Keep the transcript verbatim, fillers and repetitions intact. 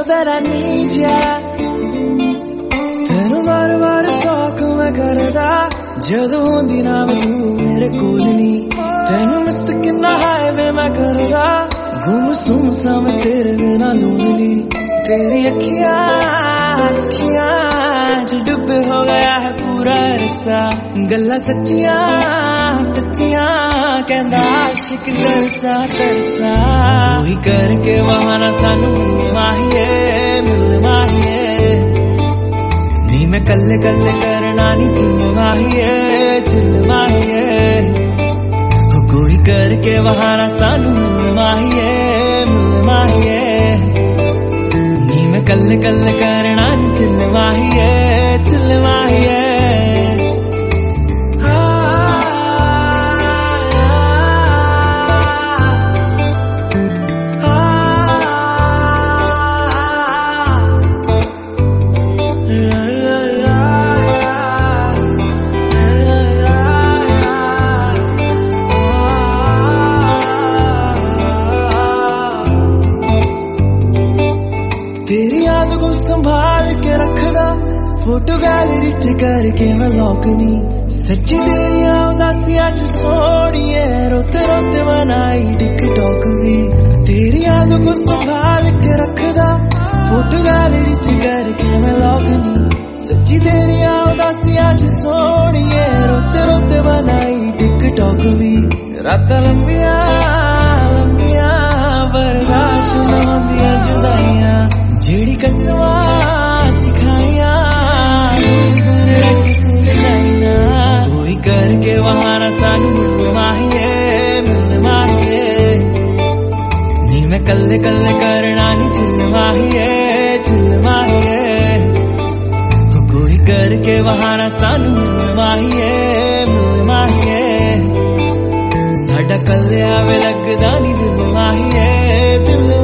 that I need ya. तेनू बार बार talk मैं करदा जदों होंदी ना मैं तू मेरे कोल नी. तेनू मिस किन्ना हाईवे मैं करदा गुमसुम सा मैं तेरे बिना lonely. तेरी अखियां अखियां च डुबे हो गया है पूरा रस्सा. गल्लां सच्चियां सच्चियां कहंदा आशिक तरसा तरसा. कोई करके बहाना सानू माहिए मिल माहिए. नी मैं कल्ले कल्ले करना नी चिल माहिए चिल माहिए. हो कोई करके बहाना सानू माहिए मिल माहिए. नी मैं कल्ले कल्ले करना नी चिल माहिए चिल माहिए. तेरी याद को संभाल के रखदा फोटो गैलरी च करके मैं लॉक नी. सच्ची तेरिया उदासियां च सोनिए रोते रोते बनाई टिकटॉक भी. तेरी याद को संभाल के रखदा फोटो गैलरी च करके मैं लॉक नी. सच्ची तेरिया उदासियां च सोनिए रोते रोते बनाई टिकटॉक भी. रातां लंबियां लंबियां बर्दाश्त न होंदियां जुदाइयां. जेड़ी कसमां सिखाइयां कोई करके बहाना सानू मिल माहिए मिल माहिए. नी मैं कल्ले कल्ले करना नी चिल माहिए चिल माहिए. हो कोई करके बहाना सानू मिल माहिए मिल माहिए. साडा कल्ले आवे लगदा नी दिल माहिए दिल